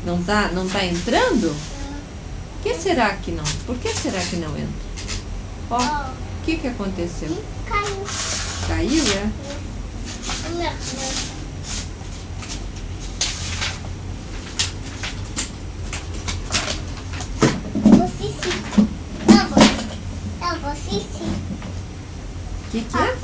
Não tá entrando? Por que será que não? Por que será que não entra? Ó, o que aconteceu? Caiu. Caiu, é? O que é?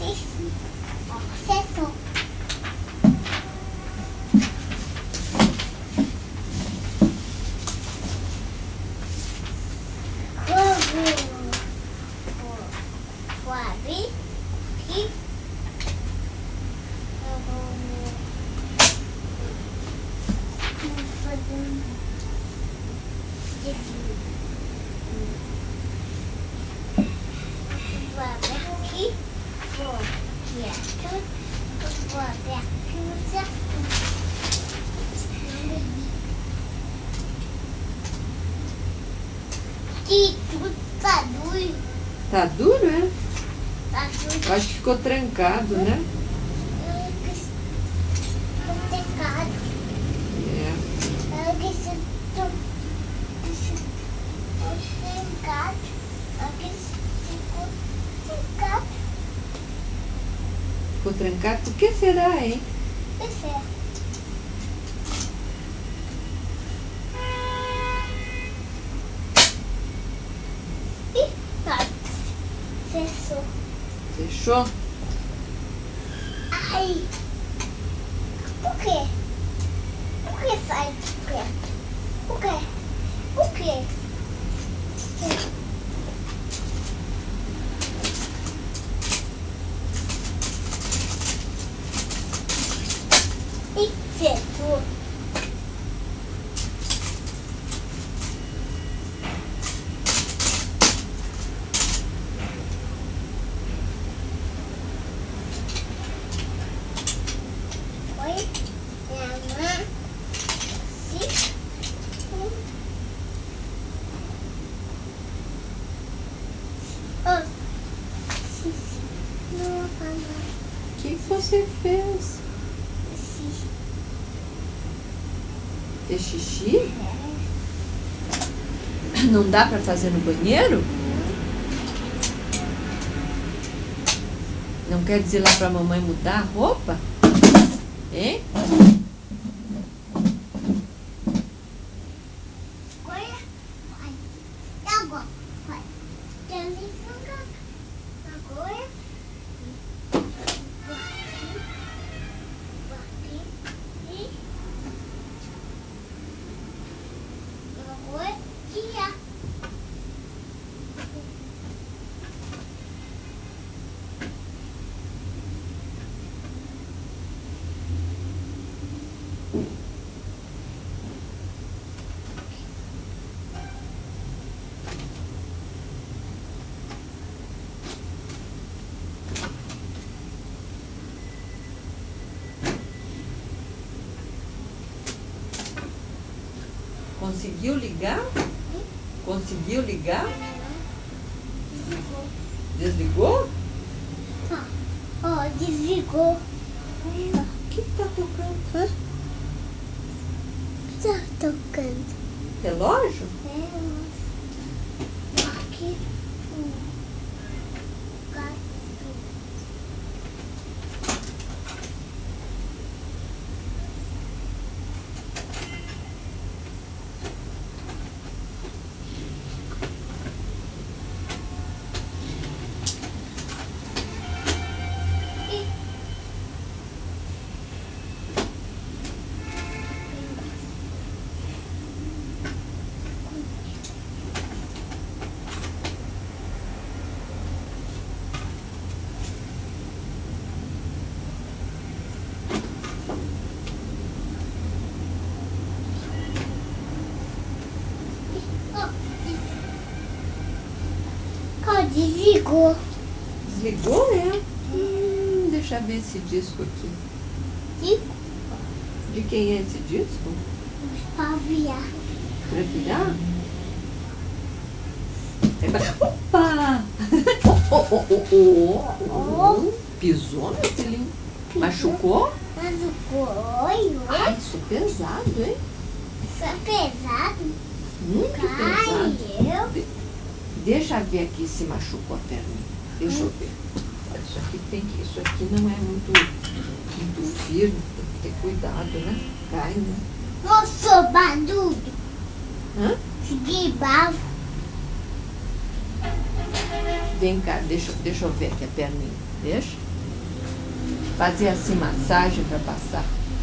Vou abrir aqui. Vou abrir aqui. Vou abrir aqui no certo. Que tudo tá duro. Tá duro, é? Tá duro. Acho que ficou trancado, né? Trancado. É. Trancado. Ficou trancado? Por que será, hein? Fechou. Fechou? Ai! Por quê? Por que sai de perto? Por quê? Por quê? E fechou. Oi, minha mãe. O que você fez? Fez xixi? Não dá pra fazer no banheiro? Não quer dizer lá pra mamãe mudar a roupa? Hein? Conseguiu ligar? Conseguiu ligar? Desligou? Desligou. O que tá tocando? Hã? Tá tocando. Relógio? Aqui. Desligou. Desligou, né? Deixa eu ver esse disco aqui. Disco? De quem é esse disco? Pra virar. Pra virar? É pra... Opa! Pisou, meu filhinho? Machucou? Machucou. Ai, isso é pesado, hein? Isso é pesado. Muito pesado. Caiu. Deixa eu ver aqui se machucou a perninha. Deixa eu ver. Olha, isso aqui isso aqui não é muito firme, tem que ter cuidado, né? Cai, né? Moço, barulho. Hã? Segui bravo. Vem cá, deixa eu ver aqui a perninha. Deixa. Fazer assim massagem para passar.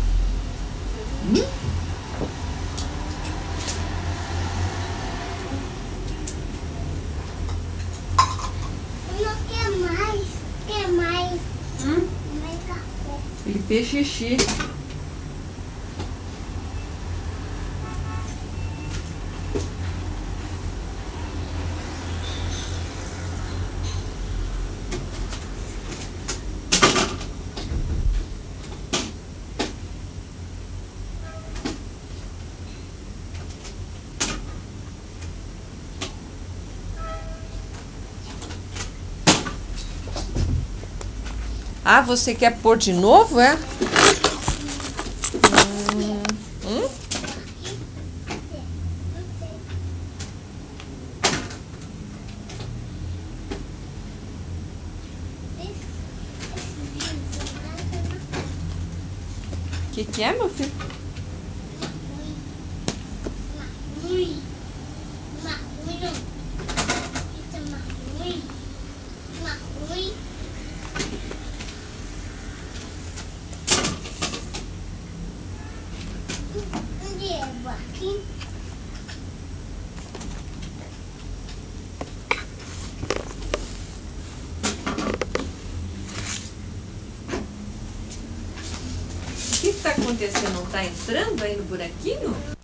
Não quer mais. Quer mais. Mais café. Ele fez xixi. Ah, você quer pôr de novo, é? Que é, meu filho? O que está acontecendo? Não está entrando aí no buraquinho?